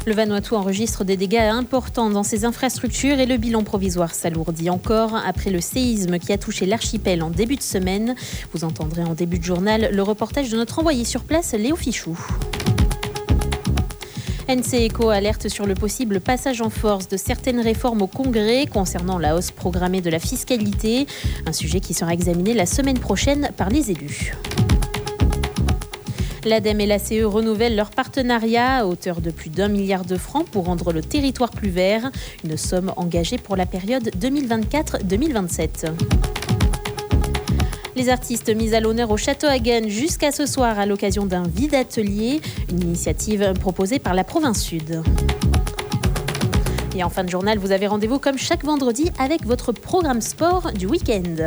Le Vanuatu enregistre des dégâts importants dans ses infrastructures et le bilan provisoire s'alourdit encore après le séisme qui a touché l'archipel en début de semaine. Vous entendrez en début de journal le reportage de notre envoyé sur place, Léo Fichou. NCECO alerte sur le possible passage en force de certaines réformes au Congrès concernant la hausse programmée de la fiscalité, un sujet qui sera examiné la semaine prochaine par les élus. L'ADEME et la CE renouvellent leur partenariat à hauteur de plus d'1 milliard de francs pour rendre le territoire plus vert, une somme engagée pour la période 2024-2027. Les artistes mis à l'honneur au Château Hagen jusqu'à ce soir à l'occasion d'un vide atelier, une initiative proposée par la province Sud. Et en fin de journal, vous avez rendez-vous comme chaque vendredi avec votre programme sport du week-end.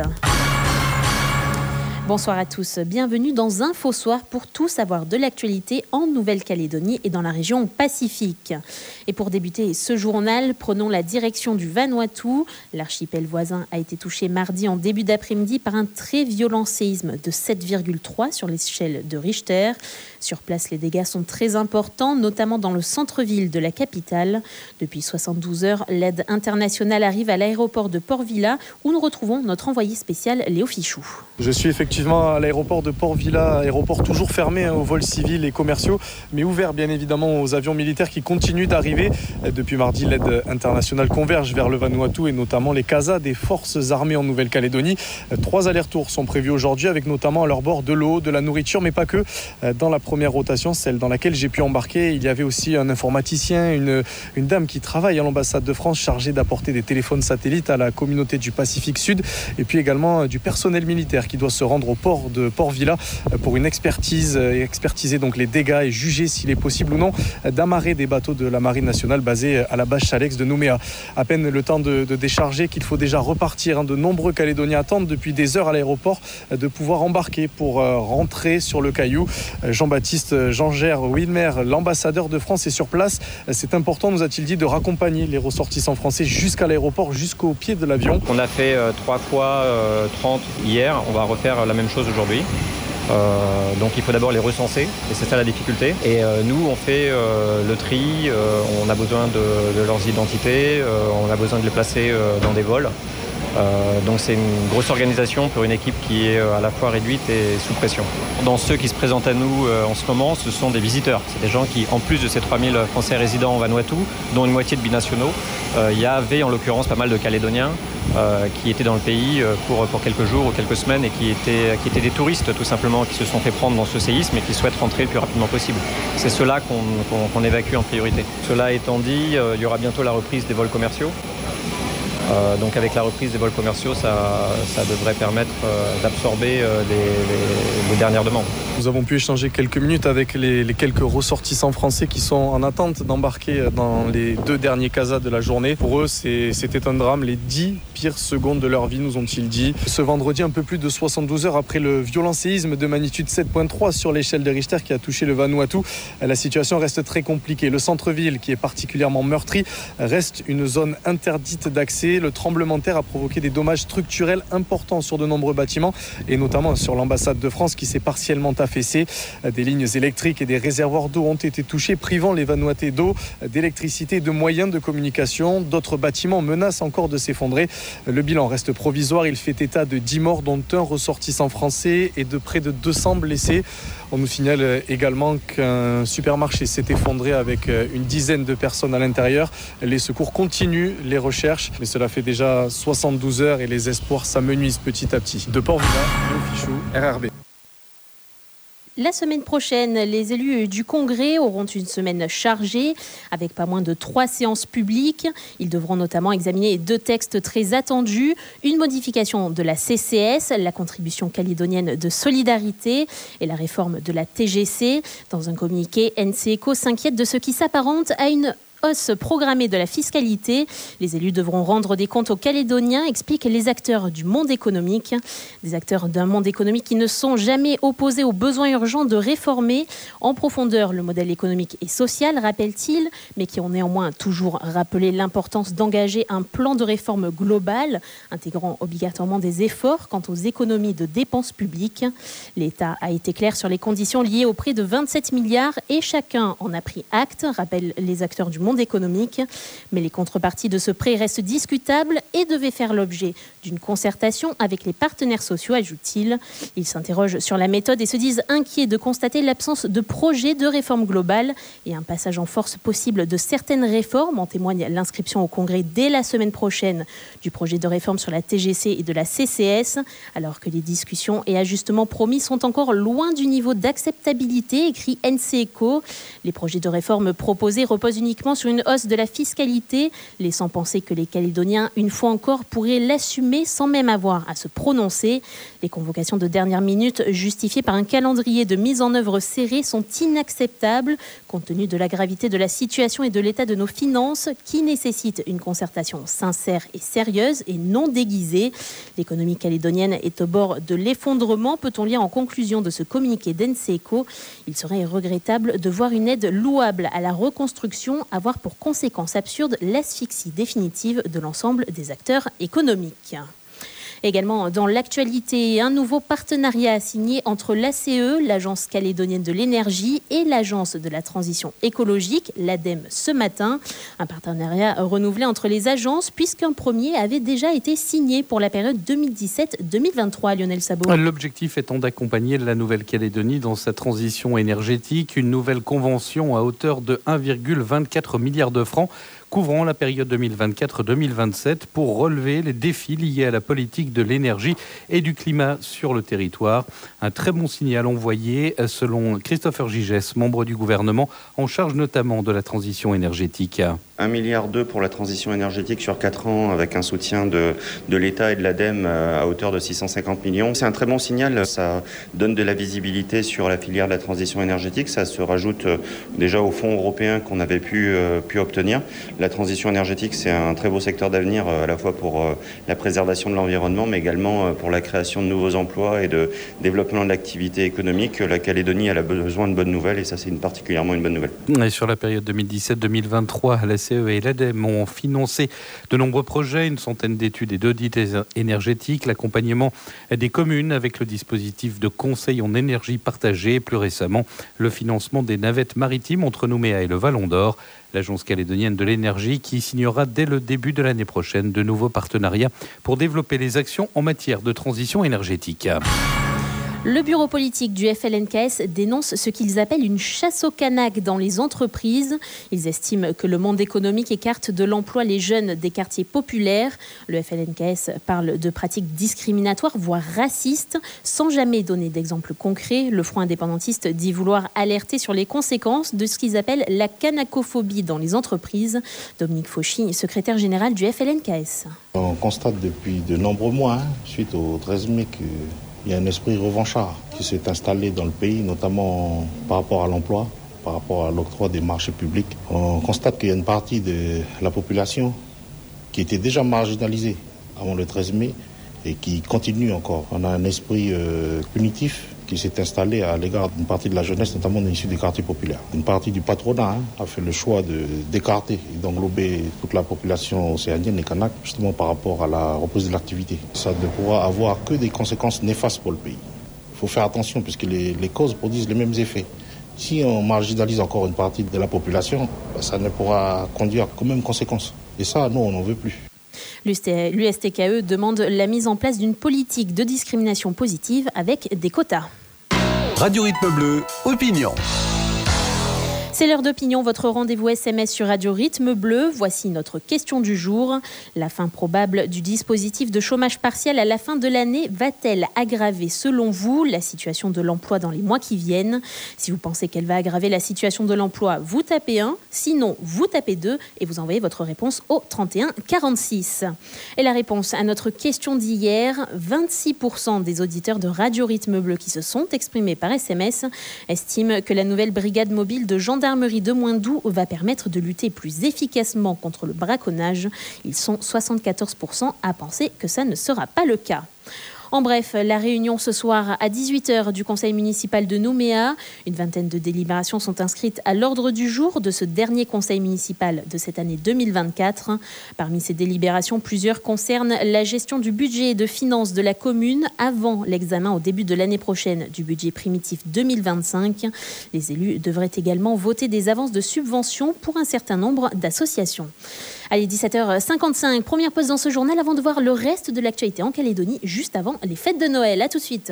Bonsoir à tous, bienvenue dans Info Soir pour tout savoir de l'actualité en Nouvelle-Calédonie et dans la région Pacifique. Et pour débuter ce journal, prenons la direction du Vanuatu. L'archipel voisin a été touché mardi en début d'après-midi par un très violent séisme de 7,3 sur l'échelle de Richter. Sur place, les dégâts sont très importants, notamment dans le centre-ville de la capitale. Depuis 72 heures, l'aide internationale arrive à l'aéroport de Port Vila où nous retrouvons notre envoyé spécial Léo Fichou. Je suis effectivement à l'aéroport de Port Vila, aéroport toujours fermé aux vols civils et commerciaux, mais ouvert bien évidemment aux avions militaires qui continuent d'arriver. Depuis mardi, l'aide internationale converge vers le Vanuatu et notamment les casas des forces armées en Nouvelle-Calédonie. 3 allers-retours sont prévus aujourd'hui avec notamment à leur bord de l'eau, de la nourriture, mais pas que. Dans la première rotation, celle dans laquelle j'ai pu embarquer, il y avait aussi un informaticien, une dame qui travaille à l'ambassade de France chargée d'apporter des téléphones satellites à la communauté du Pacifique Sud et puis également du personnel militaire qui doit se rendre au port de Port Vila pour une expertise et expertiser donc les dégâts et juger s'il est possible ou non d'amarrer des bateaux de la marine nationale basés à la base Chalex de Nouméa. À peine le temps de décharger qu'il faut déjà repartir. De nombreux Calédoniens attendent depuis des heures à l'aéroport de pouvoir embarquer pour rentrer sur le Caillou. Jean-Baptiste Jean-Gère Wilmer, l'ambassadeur de France, est sur place. C'est important, nous a-t-il dit, de raccompagner les ressortissants français jusqu'à l'aéroport, jusqu'au pied de l'avion. On a fait 3 fois 30 hier, on va refaire la même chose aujourd'hui. Donc il faut d'abord les recenser et c'est ça la difficulté. Et nous on fait le tri, on a besoin de leurs identités, on a besoin de les placer dans des vols. Donc c'est une grosse organisation pour une équipe qui est à la fois réduite et sous pression. Dans ceux qui se présentent à nous en ce moment, ce sont des visiteurs. C'est des gens qui, en plus de ces 3000 Français résidents en Vanuatu, dont une moitié de binationaux, il y avait en l'occurrence pas mal de Calédoniens qui étaient dans le pays pour quelques jours ou quelques semaines et qui étaient des touristes tout simplement, qui se sont fait prendre dans ce séisme et qui souhaitent rentrer le plus rapidement possible. C'est ceux-là qu'on évacue en priorité. Cela étant dit, il y aura bientôt la reprise des vols commerciaux. Donc avec la reprise des vols commerciaux, ça devrait permettre d'absorber les dernières demandes. Nous avons pu échanger quelques minutes avec les quelques ressortissants français qui sont en attente d'embarquer dans les 2 derniers casas de la journée. Pour eux, c'était un drame, les 10 pires secondes de leur vie, nous ont-ils dit. Ce vendredi, un peu plus de 72 heures après le violent séisme de magnitude 7.3 sur l'échelle de Richter qui a touché le Vanuatu, la situation reste très compliquée. Le centre-ville, qui est particulièrement meurtri, reste une zone interdite d'accès. Le tremblement de terre a provoqué des dommages structurels importants sur de nombreux bâtiments et notamment sur l'ambassade de France qui s'est partiellement affaissée. Des lignes électriques et des réservoirs d'eau ont été touchés, privant les Vanuatais d'eau, d'électricité et de moyens de communication. D'autres bâtiments menacent encore de s'effondrer. Le bilan reste provisoire. Il fait état de 10 morts, dont un ressortissant français et de près de 200 blessés. On nous signale également qu'un supermarché s'est effondré avec une dizaine de personnes à l'intérieur. Les secours continuent les recherches, mais cela fait déjà 72 heures et les espoirs s'amenuisent petit à petit. De Port Vila, Léo Fichou, RRB. La semaine prochaine, les élus du Congrès auront une semaine chargée avec pas moins de 3 séances publiques. Ils devront notamment examiner 2 textes très attendus. Une modification de la CCS, la contribution calédonienne de solidarité, et la réforme de la TGC. Dans un communiqué, NCECO s'inquiète de ce qui s'apparente à une hausse programmée de la fiscalité. Les élus devront rendre des comptes aux Calédoniens, expliquent les acteurs du monde économique. Des acteurs d'un monde économique qui ne sont jamais opposés aux besoins urgents de réformer en profondeur le modèle économique et social, rappelle-t-il, mais qui ont néanmoins toujours rappelé l'importance d'engager un plan de réforme global, intégrant obligatoirement des efforts quant aux économies de dépenses publiques. L'État a été clair sur les conditions liées au prêt de 27 milliards et chacun en a pris acte, rappellent les acteurs du monde économique. Mais les contreparties de ce prêt restent discutables et devaient faire l'objet d'une concertation avec les partenaires sociaux, ajoute-t-il. Ils s'interrogent sur la méthode et se disent inquiets de constater l'absence de projet de réforme globale et un passage en force possible de certaines réformes. En témoigne l'inscription au Congrès dès la semaine prochaine du projet de réforme sur la TGC et de la CCS, alors que les discussions et ajustements promis sont encore loin du niveau d'acceptabilité, écrit NCECO. Les projets de réforme proposés reposent uniquement sur une hausse de la fiscalité, laissant penser que les Calédoniens, une fois encore, pourraient l'assumer sans même avoir à se prononcer. Les convocations de dernière minute, justifiées par un calendrier de mise en œuvre serré, sont inacceptables, compte tenu de la gravité de la situation et de l'état de nos finances, qui nécessite une concertation sincère et sérieuse et non déguisée. L'économie calédonienne est au bord de l'effondrement, peut-on lire en conclusion de ce communiqué d'NCECO. Il serait regrettable de voir une aide louable à la reconstruction avoir pour conséquence absurde l'asphyxie définitive de l'ensemble des acteurs économiques. Également dans l'actualité, un nouveau partenariat signé entre l'ACE, l'Agence calédonienne de l'énergie, et l'Agence de la transition écologique, l'ADEME, ce matin. Un partenariat renouvelé entre les agences, puisqu'un premier avait déjà été signé pour la période 2017-2023, Lionel Sabot. L'objectif étant d'accompagner la Nouvelle-Calédonie dans sa transition énergétique, une nouvelle convention à hauteur de 1,24 milliard de francs couvrant la période 2024-2027 pour relever les défis liés à la politique de l'énergie et du climat sur le territoire. Un très bon signal envoyé selon Christopher Gigès, membre du gouvernement en charge notamment de la transition énergétique. 1,2 milliard pour la transition énergétique sur 4 ans avec un soutien de l'État et de l'ADEME à hauteur de 650 millions. C'est un très bon signal, ça donne de la visibilité sur la filière de la transition énergétique. Ça se rajoute déjà aux fonds européens qu'on avait pu obtenir. La transition énergétique, c'est un très beau secteur d'avenir à la fois pour la préservation de l'environnement, mais également pour la création de nouveaux emplois et de développement de l'activité économique. La Calédonie, elle a besoin de bonnes nouvelles et ça, c'est particulièrement une bonne nouvelle. Et sur la période 2017-2023, la CE et l'ADEME ont financé de nombreux projets, une centaine d'études et d'audits énergétiques, l'accompagnement des communes avec le dispositif de conseil en énergie partagée et plus récemment le financement des navettes maritimes entre Nouméa et le Vallon d'Or. L'Agence calédonienne de l'énergie qui signera dès le début de l'année prochaine de nouveaux partenariats pour développer les actions en matière de transition énergétique. Le bureau politique du FLNKS dénonce ce qu'ils appellent une chasse au Kanak dans les entreprises. Ils estiment que le monde économique écarte de l'emploi les jeunes des quartiers populaires. Le FLNKS parle de pratiques discriminatoires, voire racistes, sans jamais donner d'exemples concrets. Le Front indépendantiste dit vouloir alerter sur les conséquences de ce qu'ils appellent la kanakophobie dans les entreprises. Dominique Fauchy, secrétaire général du FLNKS. On constate depuis de nombreux mois, suite au 13 mai, il y a un esprit revanchard qui s'est installé dans le pays, notamment par rapport à l'emploi, par rapport à l'octroi des marchés publics. On constate qu'il y a une partie de la population qui était déjà marginalisée avant le 13 mai et qui continue encore. On a un esprit punitif qui s'est installé à l'égard d'une partie de la jeunesse, notamment issue des quartiers populaires. Une partie du patronat a fait le choix d'écarter et d'englober toute la population océanienne et kanak, justement par rapport à la reprise de l'activité. Ça ne pourra avoir que des conséquences néfastes pour le pays. Il faut faire attention puisque les causes produisent les mêmes effets. Si on marginalise encore une partie de la population, ça ne pourra conduire qu'aux mêmes conséquences. Et ça, nous, on n'en veut plus. L'USTKE demande la mise en place d'une politique de discrimination positive avec des quotas. Radio Rythme Bleu, opinion. C'est l'heure d'opinion, votre rendez-vous SMS sur Radio Rythme Bleu. Voici notre question du jour. La fin probable du dispositif de chômage partiel à la fin de l'année va-t-elle aggraver, selon vous, la situation de l'emploi dans les mois qui viennent ? Si vous pensez qu'elle va aggraver la situation de l'emploi, vous tapez 1. Sinon, vous tapez 2 et vous envoyez votre réponse au 31 46. Et la réponse à notre question d'hier, 26% des auditeurs de Radio Rythme Bleu qui se sont exprimés par SMS estiment que la nouvelle brigade mobile de gendarmerie gendarmerie de Moindou va permettre de lutter plus efficacement contre le braconnage. Ils sont 74% à penser que ça ne sera pas le cas. En bref, la réunion ce soir à 18h du conseil municipal de Nouméa. Une vingtaine de délibérations sont inscrites à l'ordre du jour de ce dernier conseil municipal de cette année 2024. Parmi ces délibérations, plusieurs concernent la gestion du budget et de finances de la commune avant l'examen au début de l'année prochaine du budget primitif 2025. Les élus devraient également voter des avances de subventions pour un certain nombre d'associations. Allez, 17h55, première pause dans ce journal avant de voir le reste de l'actualité en Calédonie, juste avant les fêtes de Noël. À tout de suite.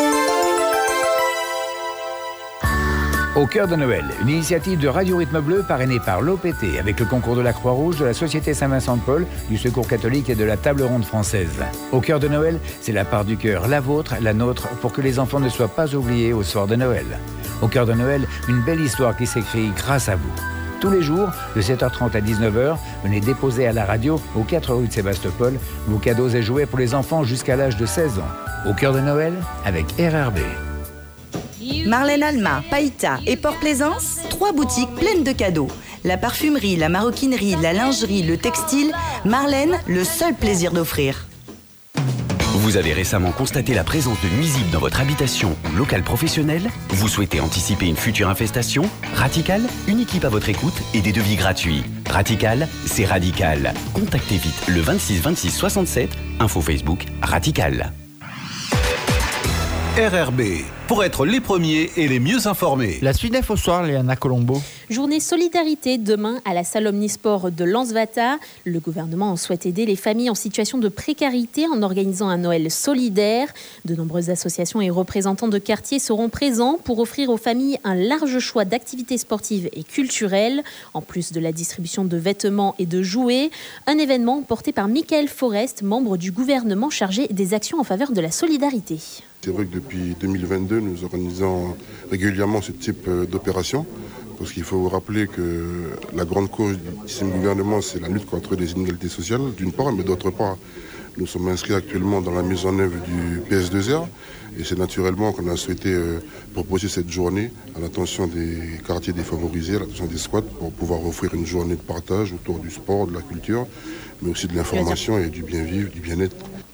Au cœur de Noël, une initiative de Radio Rythme Bleu parrainée par l'OPT avec le concours de la Croix-Rouge, de la Société Saint-Vincent-de-Paul, du Secours catholique et de la Table ronde française. Au cœur de Noël, c'est la part du cœur, la vôtre, la nôtre, pour que les enfants ne soient pas oubliés au soir de Noël. Au cœur de Noël, une belle histoire qui s'écrit grâce à vous. Tous les jours, de 7h30 à 19h, venez déposer à la radio, aux 4 rues de Sébastopol, vos cadeaux et jouets pour les enfants jusqu'à l'âge de 16 ans. Au cœur de Noël, avec RRB. Marlène Alma, Païta et Port-Plaisance, 3 boutiques pleines de cadeaux. La parfumerie, la maroquinerie, la lingerie, le textile. Marlène, le seul plaisir d'offrir. Vous avez récemment constaté la présence de nuisibles dans votre habitation ou local professionnel? Vous souhaitez anticiper une future infestation? Ratical, une équipe à votre écoute et des devis gratuits. Ratical, c'est radical. Contactez vite le 26 26 67, info Facebook Ratical. RRB, pour être les premiers et les mieux informés. La suite d'info soir, Léana Colombo. Journée solidarité demain à la salle Omnisport de Lansvata. Le gouvernement souhaite aider les familles en situation de précarité en organisant un Noël solidaire. De nombreuses associations et représentants de quartier seront présents pour offrir aux familles un large choix d'activités sportives et culturelles, en plus de la distribution de vêtements et de jouets. Un événement porté par Michael Forest, membre du gouvernement chargé des actions en faveur de la solidarité. C'est vrai que depuis 2022, nous organisons régulièrement ce type d'opération. Parce qu'il faut rappeler que la grande cause du gouvernement, c'est la lutte contre les inégalités sociales, d'une part, mais d'autre part, nous sommes inscrits actuellement dans la mise en œuvre du PS2R. Et c'est naturellement qu'on a souhaité proposer cette journée à l'attention des quartiers défavorisés, à l'attention des squats, pour pouvoir offrir une journée de partage autour du sport, de la culture, mais aussi de l'information et du bien-vivre, du bien-être.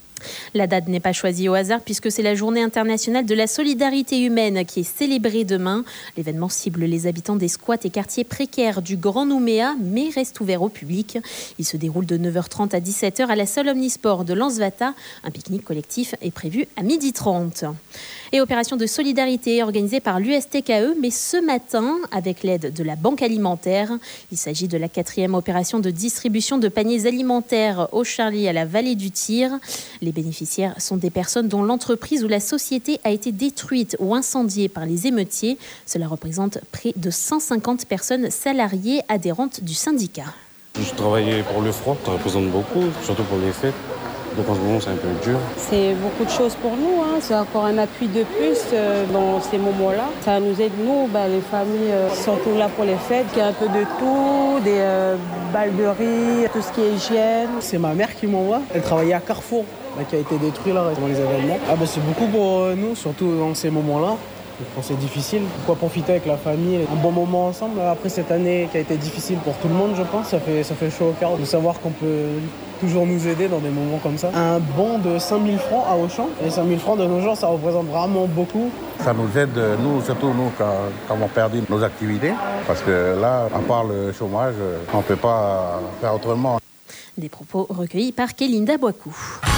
La date n'est pas choisie au hasard puisque c'est la journée internationale de la solidarité humaine qui est célébrée demain. L'événement cible les habitants des squats et quartiers précaires du Grand Nouméa, mais reste ouvert au public. Il se déroule de 9h30 à 17h à la salle Omnisport de Lansvata. Un pique-nique collectif est prévu à 12h30. Et opération de solidarité organisée par l'USTKE, mais ce matin avec l'aide de la Banque alimentaire. Il s'agit de la 4e opération de distribution de paniers alimentaires au Charlie à la vallée du Tir. Les bénéficiaires sont des personnes dont l'entreprise ou la société a été détruite ou incendiée par les émeutiers. Cela représente près de 150 personnes salariées adhérentes du syndicat. Je travaillais pour le froid, ça représente beaucoup, surtout pour les fêtes. Donc en ce moment, c'est un peu dur. C'est beaucoup de choses pour nous. C'est encore un appui de plus dans ces moments-là. Ça nous aide, nous, les familles, surtout là pour les fêtes. Il y a un peu de tout, des balles de riz, tout ce qui est hygiène. C'est ma mère qui m'envoie. Elle travaillait à Carrefour, qui a été détruit là pendant les événements. C'est beaucoup pour nous, surtout dans ces moments-là. Quand c'est difficile, pourquoi profiter avec la famille, un bon moment ensemble. Après cette année qui a été difficile pour tout le monde, je pense, ça fait chaud au cœur de savoir qu'on peut toujours nous aider dans des moments comme ça. Un bon de 5 000 francs à Auchan, et 5 000 francs de nos jours, ça représente vraiment beaucoup. Ça nous aide, nous, surtout nous, quand on perd nos activités, parce que là, à part le chômage, on ne peut pas faire autrement. Des propos recueillis par Kélinda Boikou.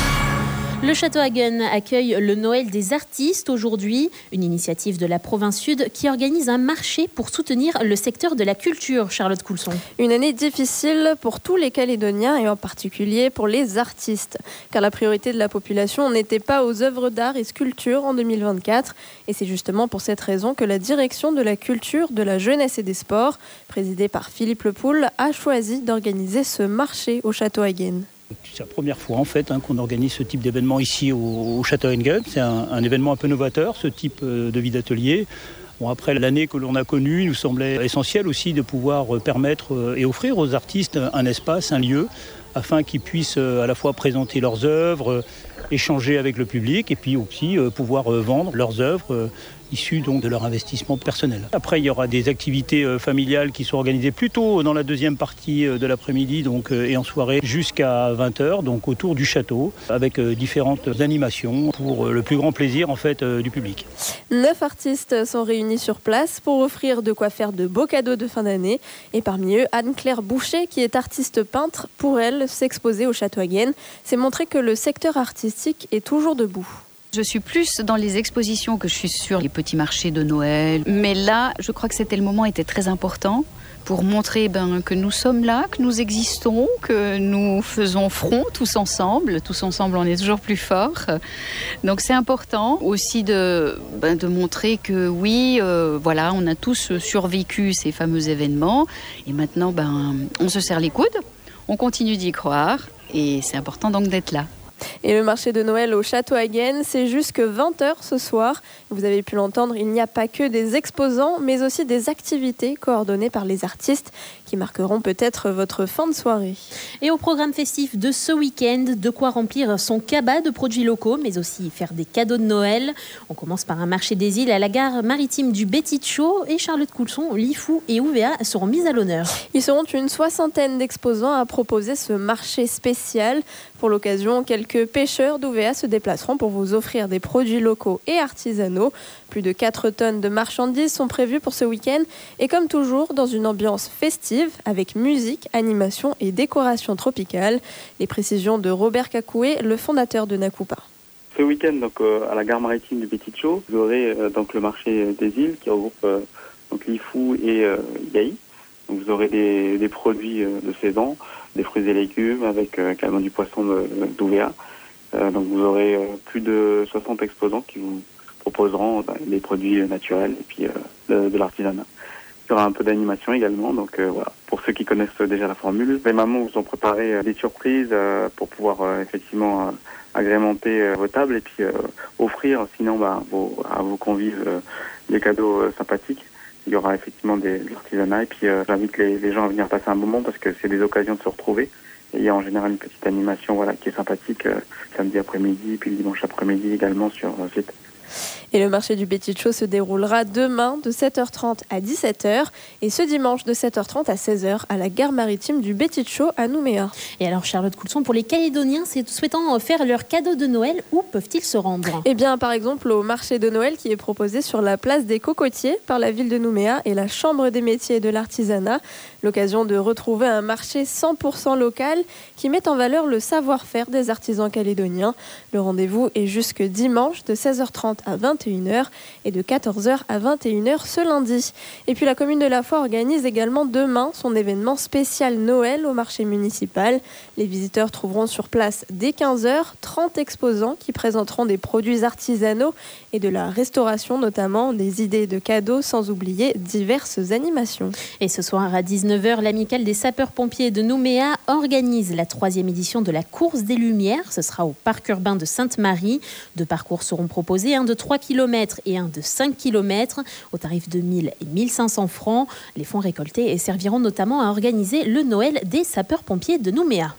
Le Château Hagen accueille le Noël des artistes aujourd'hui, une initiative de la province sud qui organise un marché pour soutenir le secteur de la culture. Charlotte Coulson. Une année difficile pour tous les Calédoniens et en particulier pour les artistes, car la priorité de la population n'était pas aux œuvres d'art et sculptures en 2024. Et c'est justement pour cette raison que la direction de la culture, de la jeunesse et des sports, présidée par Philippe Lepoul, a choisi d'organiser ce marché au Château Hagen. C'est la première fois qu'on organise ce type d'événement ici au Château Hagen. C'est un événement un peu novateur, ce type de vie d'atelier. Après l'année que l'on a connue, il nous semblait essentiel aussi de pouvoir permettre et offrir aux artistes un espace, un lieu, afin qu'ils puissent à la fois présenter leurs œuvres, échanger avec le public et puis aussi pouvoir vendre leurs œuvres issus donc de leur investissement personnel. Après, il y aura des activités familiales qui sont organisées plutôt dans la deuxième partie de l'après-midi donc, et en soirée jusqu'à 20h, donc autour du château, avec différentes animations pour le plus grand plaisir en fait, du public. 9 artistes sont réunis sur place pour offrir de quoi faire de beaux cadeaux de fin d'année. Et parmi eux, Anne-Claire Boucher, qui est artiste peintre, pour elle, s'exposer au Château Hagen, c'est montrer que le secteur artistique est toujours debout. Je suis plus dans les expositions que je suis sur les petits marchés de Noël. Mais là, je crois que le moment était très important pour montrer que nous sommes là, que nous existons, que nous faisons front tous ensemble. Tous ensemble, on est toujours plus forts. Donc c'est important aussi de montrer que oui, voilà, on a tous survécu ces fameux événements. Et maintenant, on se serre les coudes, on continue d'y croire. Et c'est important donc d'être là. Et le marché de Noël au Château Hagen, c'est jusque 20h ce soir. Vous avez pu l'entendre, il n'y a pas que des exposants, mais aussi des activités coordonnées par les artistes qui marqueront peut-être votre fin de soirée. Et au programme festif de ce week-end, de quoi remplir son cabas de produits locaux, mais aussi faire des cadeaux de Noël. On commence par un marché des îles à la gare maritime du Bétichot et Charlotte Coulson, Lifou et UVA seront mises à l'honneur. Ils seront une 60aine d'exposants à proposer ce marché spécial. Pour l'occasion, quelques pêcheurs d'UVA se déplaceront pour vous offrir des produits locaux et artisanaux. Plus de 4 tonnes de marchandises sont prévues pour ce week-end et comme toujours dans une ambiance festive avec musique, animation et décoration tropicale. Les précisions de Robert Cacoué, le fondateur de Nakupa. Ce week-end, donc, à la gare maritime du Bétichot, vous aurez donc le marché des îles qui regroupe donc Lifou et Yaï. Donc, vous aurez des produits de saison, des fruits et légumes avec également du poisson d'UVA. Donc vous aurez plus de 60 exposants qui vous proposeront des produits naturels et puis de l'artisanat. Il y aura un peu d'animation également, donc voilà. Pour ceux qui connaissent déjà la formule, les mamans vous ont préparé des surprises pour pouvoir effectivement agrémenter vos tables et puis offrir sinon à vos convives des cadeaux sympathiques. Il y aura effectivement de l'artisanat et puis j'invite les gens à venir passer un moment parce que c'est des occasions de se retrouver. Et il y a en général une petite animation qui est sympathique samedi après-midi puis dimanche après-midi également sur site. Et le marché du Bétichot se déroulera demain de 7h30 à 17h et ce dimanche de 7h30 à 16h à la gare maritime du Bétichot à Nouméa. Et alors Charlotte Coulson, pour les Calédoniens souhaitant faire leur cadeau de Noël, où peuvent-ils se rendre ? Eh bien par exemple au marché de Noël qui est proposé sur la place des Cocotiers par la ville de Nouméa et la Chambre des métiers et de l'artisanat. L'occasion de retrouver un marché 100% local qui met en valeur le savoir-faire des artisans calédoniens. Le rendez-vous est jusque dimanche de 16h30 à 21h et de 14h à 21h ce lundi. Et puis la commune de La Foix organise également demain son événement spécial Noël au marché municipal. Les visiteurs trouveront sur place dès 15h 30 exposants qui présenteront des produits artisanaux et de la restauration notamment, des idées de cadeaux sans oublier diverses animations. Et ce soir à 19h, l'amicale des sapeurs-pompiers de Nouméa organise la 3e édition de la course des Lumières. Ce sera au parc urbain de Sainte-Marie. 2 parcours seront proposés, un de 3 km et un de 5 km au tarif de 1 000 et 1 500 francs. Les fonds récoltés serviront notamment à organiser le Noël des sapeurs-pompiers de Nouméa.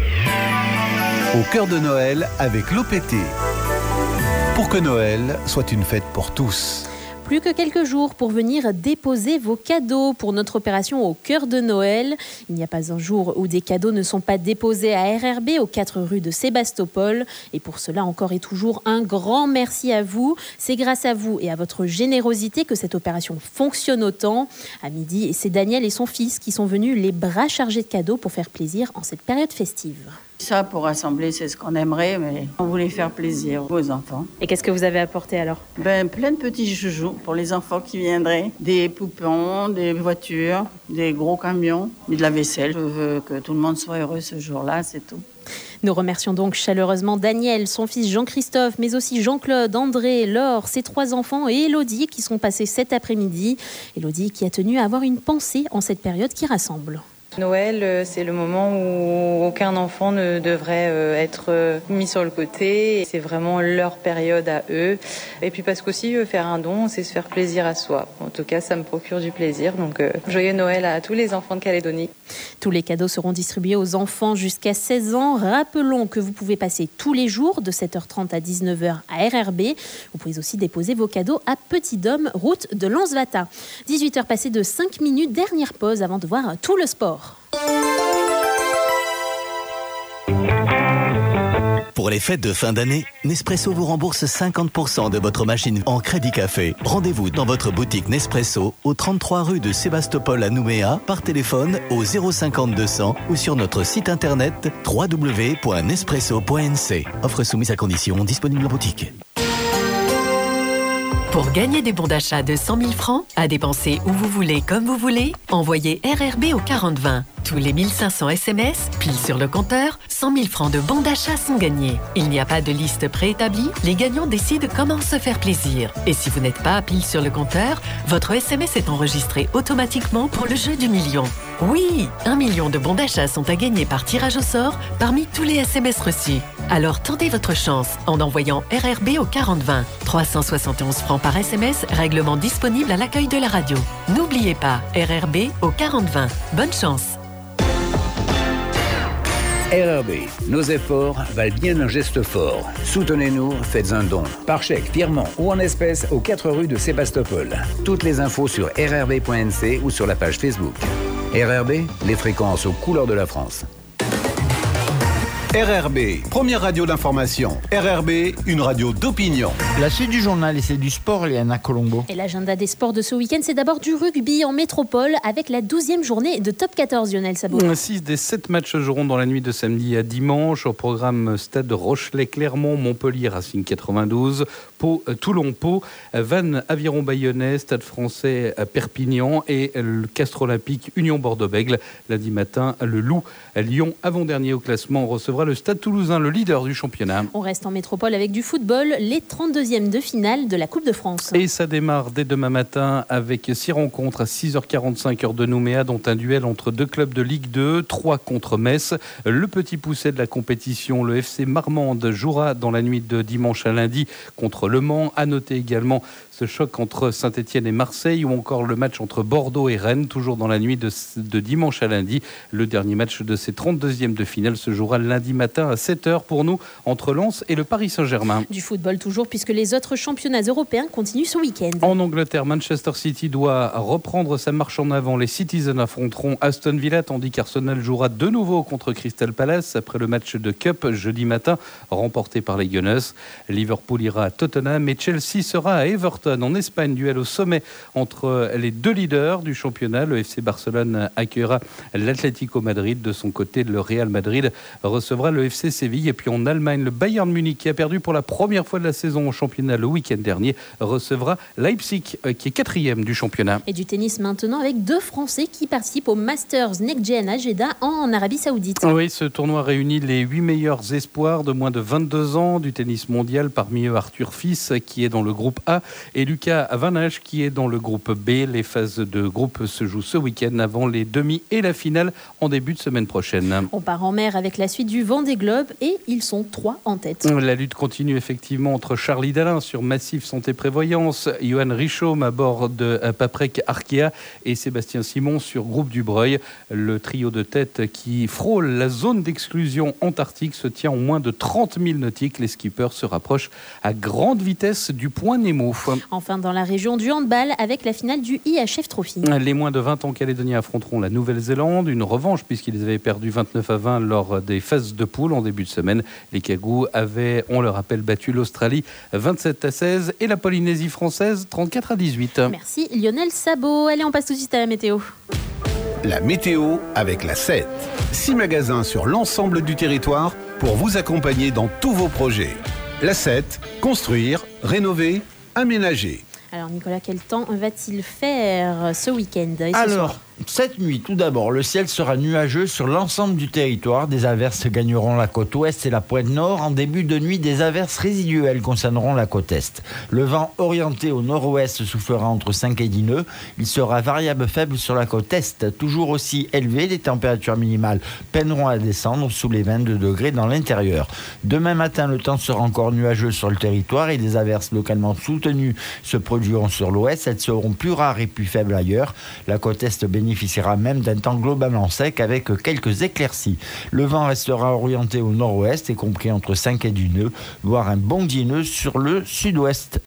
Au cœur de Noël avec l'OPT. Pour que Noël soit une fête pour tous. Plus que quelques jours pour venir déposer vos cadeaux pour notre opération au cœur de Noël. Il n'y a pas un jour où des cadeaux ne sont pas déposés à RRB aux 4 rues de Sébastopol. Et pour cela, encore et toujours, un grand merci à vous. C'est grâce à vous et à votre générosité que cette opération fonctionne autant. À midi, c'est Daniel et son fils qui sont venus les bras chargés de cadeaux pour faire plaisir en cette période festive. Ça, pour rassembler, c'est ce qu'on aimerait, mais on voulait faire plaisir aux enfants. Et qu'est-ce que vous avez apporté alors ? Plein de petits joujoux pour les enfants qui viendraient. Des poupons, des voitures, des gros camions, et de la vaisselle. Je veux que tout le monde soit heureux ce jour-là, c'est tout. Nous remercions donc chaleureusement Daniel, son fils Jean-Christophe, mais aussi Jean-Claude, André, Laure, ses 3 enfants et Élodie qui sont passés cet après-midi. Élodie qui a tenu à avoir une pensée en cette période qui rassemble. Noël, c'est le moment où aucun enfant ne devrait être mis sur le côté. C'est vraiment leur période à eux. Et puis parce qu'aussi, faire un don, c'est se faire plaisir à soi. En tout cas, ça me procure du plaisir. Donc, joyeux Noël à tous les enfants de Calédonie. Tous les cadeaux seront distribués aux enfants jusqu'à 16 ans. Rappelons que vous pouvez passer tous les jours de 7h30 à 19h à RRB. Vous pouvez aussi déposer vos cadeaux à Petit Dôme, route de Lansvata. 18h passées de 5 minutes, dernière pause avant de voir tout le sport. Pour les fêtes de fin d'année, Nespresso vous rembourse 50% de votre machine en crédit café. Rendez-vous dans votre boutique Nespresso au 33 rue de Sébastopol à Nouméa, par téléphone au 050 200 ou sur notre site internet www.nespresso.nc. Offre soumise à conditions, disponible en boutique. Pour gagner des bons d'achat de 100 000 francs, à dépenser où vous voulez, comme vous voulez, envoyez RRB au 4020. Tous les 1500 SMS, pile sur le compteur, 100 000 francs de bons d'achat sont gagnés. Il n'y a pas de liste préétablie, les gagnants décident comment se faire plaisir. Et si vous n'êtes pas pile sur le compteur, votre SMS est enregistré automatiquement pour le jeu du million. Oui, 1 million de bons d'achat sont à gagner par tirage au sort parmi tous les SMS reçus. Alors tentez votre chance en envoyant RRB au 4020. 371 francs par SMS, règlement disponible à l'accueil de la radio. N'oubliez pas, RRB au 4020. Bonne chance. RRB, nos efforts valent bien un geste fort. Soutenez-nous, faites un don. Par chèque, virement ou en espèces aux 4 rues de Sébastopol. Toutes les infos sur rrb.nc ou sur la page Facebook. RRB, les fréquences aux couleurs de la France. RRB, première radio d'information. RRB, une radio d'opinion. La suite du journal et c'est du sport, Léana Colombo. Et l'agenda des sports de ce week-end, c'est d'abord du rugby en métropole avec la 12e journée de Top 14, Lionel Sabot. 6 des 7 matchs joueront dans la nuit de samedi à dimanche. Au programme Stade Rochelet-Clermont, Montpellier, Racing 92, Pau, Toulon-Pau, Vannes, Aviron Bayonnais, Stade Français Perpignan et le Castres Olympique Union Bordeaux-Bègles. Lundi matin, le Loup, Lyon, avant-dernier au classement, recevra le Stade Toulousain, le leader du championnat. On reste en métropole avec du football, les 32e de finale de la Coupe de France. Et ça démarre dès demain matin avec 6 rencontres à 6h45 heure de Nouméa, dont un duel entre 2 clubs de Ligue 2, 3 contre Metz. Le petit pousset de la compétition, le FC Marmande, jouera dans la nuit de dimanche à lundi contre Le Mans. À noter également ce choc entre Saint-Etienne et Marseille ou encore le match entre Bordeaux et Rennes, toujours dans la nuit de dimanche à lundi. Le dernier match de ces 32e de finale se jouera lundi matin à 7h pour nous entre Lens et le Paris Saint-Germain. Du football toujours puisque les autres championnats européens continuent ce week-end. En Angleterre, Manchester City doit reprendre sa marche en avant. Les Citizens affronteront Aston Villa tandis qu'Arsenal jouera de nouveau contre Crystal Palace après le match de Cup jeudi matin remporté par les Gunners. Liverpool ira à Tottenham et Chelsea sera à Everton. En Espagne, duel au sommet entre les 2 leaders du championnat. Le FC Barcelone accueillera l'Atlético Madrid. De son côté, le Real Madrid recevra le FC Séville. Et puis en Allemagne, le Bayern Munich, qui a perdu pour la première fois de la saison au championnat le week-end dernier, recevra Leipzig, qui est 4e du championnat. Et du tennis maintenant avec 2 Français qui participent au Masters Next Gen à Jeddah en Arabie Saoudite. Oui, ce tournoi réunit les 8 meilleurs espoirs de moins de 22 ans du tennis mondial. Parmi eux, Arthur Fils, qui est dans le groupe A, et Lucas Van Hache, qui est dans le groupe B. Les phases de groupe se jouent ce week-end avant les demi et la finale en début de semaine prochaine. On part en mer avec la suite du Vendée Globe et ils sont 3 en tête. La lutte continue effectivement entre Charlie Dalin sur Massif Santé Prévoyance, Johan Richaume à bord de Paprec Arkea et Sébastien Simon sur Groupe du Breuil. Le trio de tête qui frôle la zone d'exclusion antarctique se tient en moins de 30 000 nautiques. Les skippers se rapprochent à grande vitesse du point Nemo. Enfin, dans la région du handball, avec la finale du IHF Trophy. Les moins de 20 ans calédoniens affronteront la Nouvelle-Zélande. Une revanche puisqu'ils avaient perdu 29-20 lors des phases de poule en début de semaine. Les Cagous avaient, on le rappelle, battu l'Australie 27-16 et la Polynésie française 34-18. Merci Lionel Sabot. Allez, on passe tout de suite à la météo. La météo avec la 7. 6 magasins sur l'ensemble du territoire pour vous accompagner dans tous vos projets. La 7, construire, rénover, aménager. Alors Nicolas, quel temps va-t-il faire ce week-end et ce Alors, soir ? Cette nuit, tout d'abord, le ciel sera nuageux sur l'ensemble du territoire. Des averses gagneront la côte ouest et la pointe nord. En début de nuit, des averses résiduelles concerneront la côte est. Le vent orienté au nord-ouest soufflera entre 5 et 10 nœuds. Il sera variable faible sur la côte est. Toujours aussi élevé, les températures minimales peineront à descendre sous les 22 degrés dans l'intérieur. Demain matin, le temps sera encore nuageux sur le territoire et des averses localement soutenues se produiront sur l'ouest. Elles seront plus rares et plus faibles ailleurs. La côte est bénéficiera même d'un temps globalement sec avec quelques éclaircies. Le vent restera orienté au nord-ouest et compris entre 5 et 10 nœuds, voire un bon 10 nœuds sur le sud-ouest.